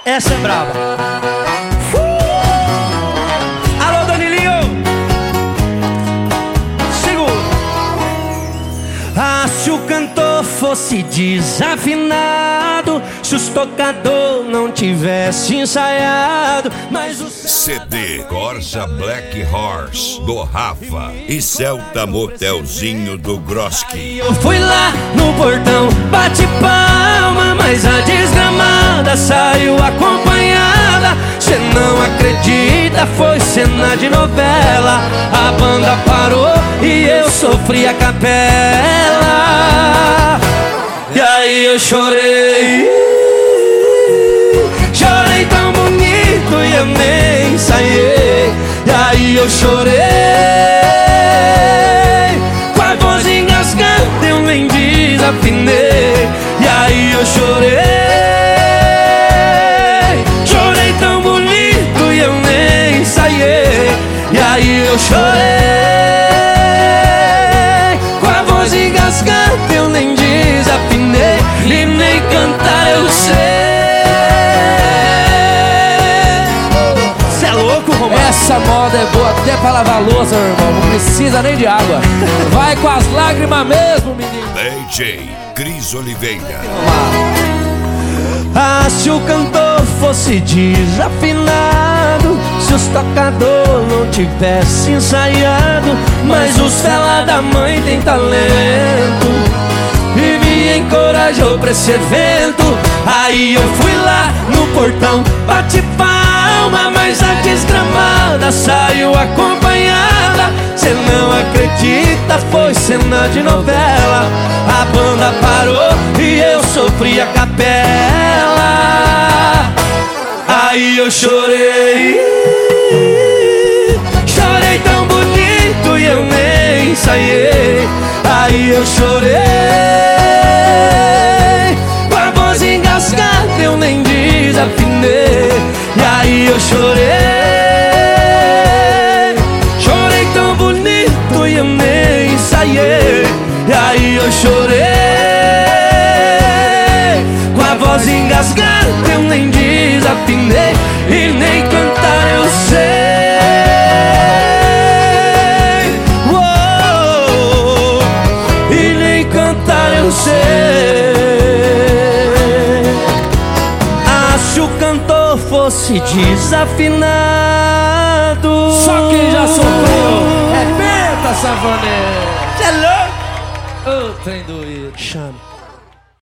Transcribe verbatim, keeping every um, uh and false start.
Essa é brava. uh! Alô, Danilinho. Segura. Ah, se o cantor fosse desafinado, se os tocador não tivesse ensaiado, mas o C D Corsa Black Horse do Rafa e Celta Motelzinho do Groski. Eu fui lá no portão, bate palma, mas a desgramada saiu acompanhada. Cê não acredita, foi cena de novela. A banda parou e eu sofri a capela. E aí eu chorei, chorei tão bonito e eu nem ensaiei. E aí eu chorei, com a voz engasgada eu nem desafinei. E aí eu chorei, chorei tão bonito e eu nem ensaiei. E aí eu chorei, com a voz engasgada eu nem desafinei. E nem cantar eu sei. Cê é louco, Romário? Essa moda é boa até pra lavar louça, meu irmão. Não precisa nem de água. Vai com as lágrimas mesmo, menino. D J Cris Oliveira. Ah, se o cantor fosse desafinado, se os tocador não tivesse ensaiado, mas os fela da mãe tem talento e me encorajou pra esse evento. Aí eu fui lá no portão, bate palma, mas a desgramada saiu acompanhada. Cê não acredita, foi cena de novela. A banda parou e eu sofri a capela. Aí eu chorei, chorei tão bonito e eu nem ensaiei. Aí eu chorei, com a voz engasgada eu nem desafinei. E aí eu chorei, chorei tão bonito e eu nem ensaiei. E aí eu chorei, com a voz engasgada eu nem desafinei. E nem cantar eu sei. Uou, e nem cantar eu sei. Ah, se o cantor fosse desafinado, Só quem já sofreu é penta, Savanê. Cê é louco? Ô, trem doído. Chame.